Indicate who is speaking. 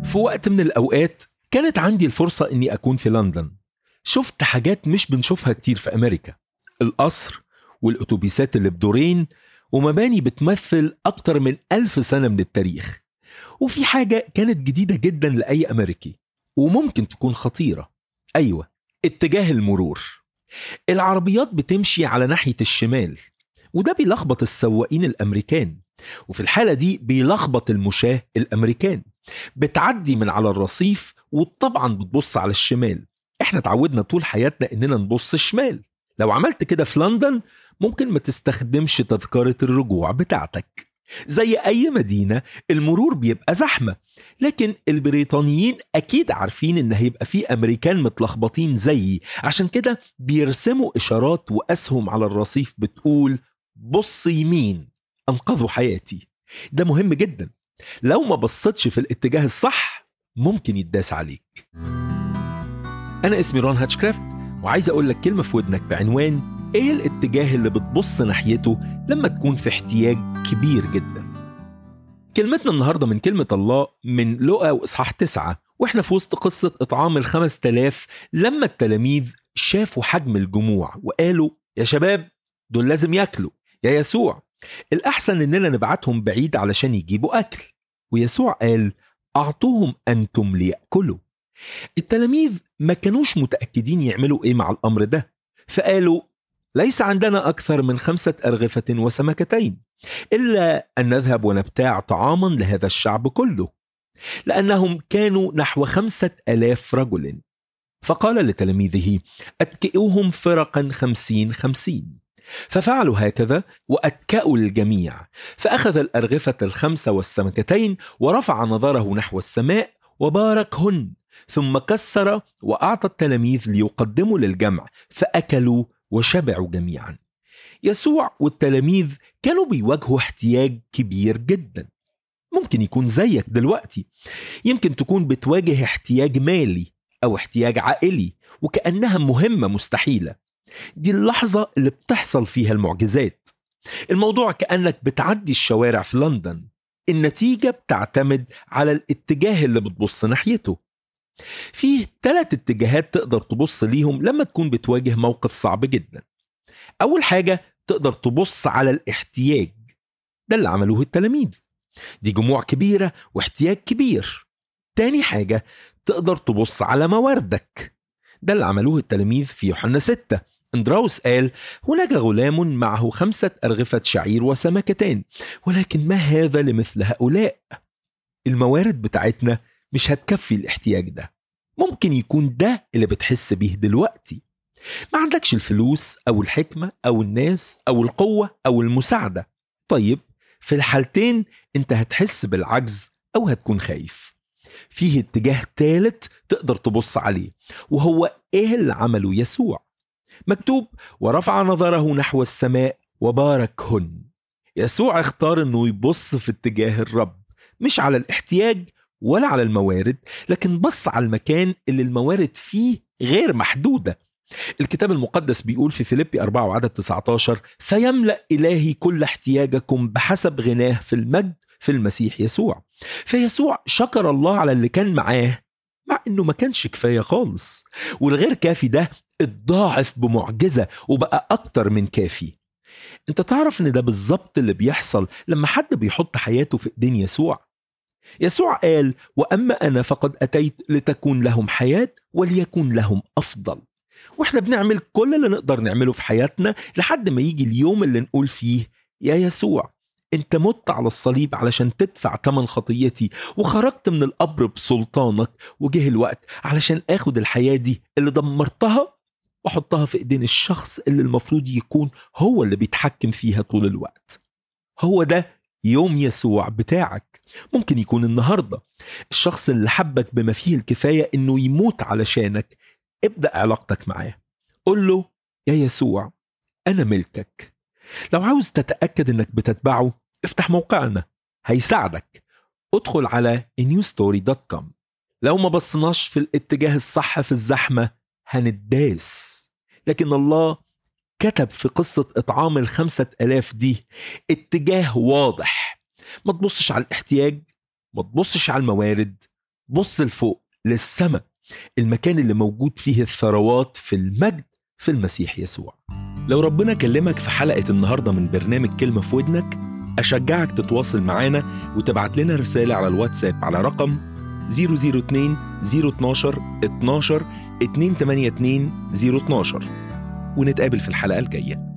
Speaker 1: في وقت من الأوقات كانت عندي الفرصة إني أكون في لندن. شفت حاجات مش بنشوفها كتير في أمريكا، القصر والأتوبيسات اللي بدورين ومباني بتمثل أكتر من 1000 سنة من التاريخ. وفي حاجة كانت جديدة جدا لأي أمريكي وممكن تكون خطيرة، أيوة، اتجاه المرور. العربيات بتمشي على ناحية الشمال، وده بيلخبط السواقين الأمريكان، وفي الحالة دي بيلخبط المشاة الأمريكان. بتعدي من على الرصيف وطبعا بتبص على الشمال. احنا تعودنا طول حياتنا اننا نبص الشمال. لو عملت كده في لندن ممكن ما تستخدمش تذكرة الرجوع بتاعتك. زي اي مدينة المرور بيبقى زحمة، لكن البريطانيين اكيد عارفين ان هيبقى في امريكان متلخبطين زيي، عشان كده بيرسموا اشارات واسهم على الرصيف بتقول بص يمين، انقذوا حياتي. ده مهم جدا، لو ما بصتش في الاتجاه الصح ممكن يتداس عليك. أنا اسمي رون هاتشكرافت، وعايز أقول لك كلمة في ودنك بعنوان إيه الاتجاه اللي بتبص ناحيته لما تكون في احتياج كبير جدا. كلمتنا النهاردة من كلمة الله من لوقا وإصحاح 9، وإحنا في وسط قصة إطعام 5000 لما التلاميذ شافوا حجم الجموع وقالوا يا شباب دول لازم يأكلوا، يا يسوع الأحسن إننا نبعتهم بعيد علشان يجيبوا أكل. ويسوع قال أعطوهم أنتم ليأكلوا. التلاميذ ما كانوش متأكدين يعملوا إيه مع الأمر ده، فقالوا ليس عندنا أكثر من 5 أرغفة وسمكتين، إلا أن نذهب ونبتاع طعاما لهذا الشعب كله، لأنهم كانوا نحو 5000 رجل. فقال لتلاميذه أتكئوهم فرقا 50-50. ففعلوا هكذا وأتكأوا الجميع. فأخذ الأرغفة 5 والسمكتين ورفع نظره نحو السماء وباركهن، ثم كسر وأعطى التلاميذ ليقدموا للجمع، فأكلوا وشبعوا جميعا. يسوع والتلاميذ كانوا بيواجهوا احتياج كبير جدا. ممكن يكون زيك دلوقتي، يمكن تكون بتواجه احتياج مالي أو احتياج عائلي وكأنها مهمة مستحيلة. دي اللحظة اللي بتحصل فيها المعجزات. الموضوع كأنك بتعدي الشوارع في لندن، النتيجة بتعتمد على الاتجاه اللي بتبص ناحيته. فيه 3 اتجاهات تقدر تبص ليهم لما تكون بتواجه موقف صعب جدا. أول حاجة تقدر تبص على الاحتياج، ده اللي عملوه التلاميذ، دي جموع كبيرة واحتياج كبير. تاني حاجة تقدر تبص على مواردك، ده اللي عملوه التلاميذ في يوحنا 6. اندراوس قال هناك غلام معه 5 أرغفة شعير وسمكتين، ولكن ما هذا لمثل هؤلاء؟ الموارد بتاعتنا مش هتكفي الاحتياج ده. ممكن يكون ده اللي بتحس بيه دلوقتي، ما عندكش الفلوس أو الحكمة أو الناس أو القوة أو المساعدة. طيب في الحالتين انت هتحس بالعجز أو هتكون خايف. فيه اتجاه ثالث تقدر تبص عليه، وهو ايه اللي عمله يسوع. مكتوب ورفع نظره نحو السماء وباركهن. يسوع اختار انه يبص في اتجاه الرب، مش على الاحتياج ولا على الموارد، لكن بص على المكان اللي الموارد فيه غير محدودة. الكتاب المقدس بيقول في فيليبي 4 وعدد 19 فيملأ إلهي كل احتياجكم بحسب غناه في المجد في المسيح يسوع. فيسوع شكر الله على اللي كان معاه، مع انه ما كانش كفاية خالص، والغير كافي ده اتضاعف بمعجزة وبقى أكتر من كافي. انت تعرف ان ده بالظبط اللي بيحصل لما حد بيحط حياته في ايدين يسوع. يسوع قال وأما أنا فقد أتيت لتكون لهم حياة وليكون لهم أفضل. واحنا بنعمل كل اللي نقدر نعمله في حياتنا لحد ما يجي اليوم اللي نقول فيه يا يسوع انت مت على الصليب علشان تدفع ثمن خطيتي، وخرجت من القبر بسلطانك، وجه الوقت علشان اخد الحياة دي اللي دمرتها واحطها في ايدين الشخص اللي المفروض يكون هو اللي بيتحكم فيها طول الوقت. هو ده يوم يسوع بتاعك. ممكن يكون النهاردة. الشخص اللي حبك بما فيه الكفاية انه يموت علشانك، ابدأ علاقتك معاه. قل له يا يسوع أنا ملكك. لو عاوز تتأكد أنك بتتبعه افتح موقعنا هيساعدك. ادخل على newstory.com. لو ما بصناش في الاتجاه الصح في الزحمة هنداس، لكن الله كتب في قصة إطعام 5000 دي اتجاه واضح. ما تبصش على الاحتياج، ما تبصش على الموارد، بص لفوق للسماء، المكان اللي موجود فيه الثروات في المجد في المسيح يسوع. لو ربنا كلمك في حلقة النهاردة من برنامج كلمة في ودنك، أشجعك تتواصل معانا وتبعت لنا رسالة على الواتساب على رقم 002 012 12 282 012، ونتقابل في الحلقة الجاية.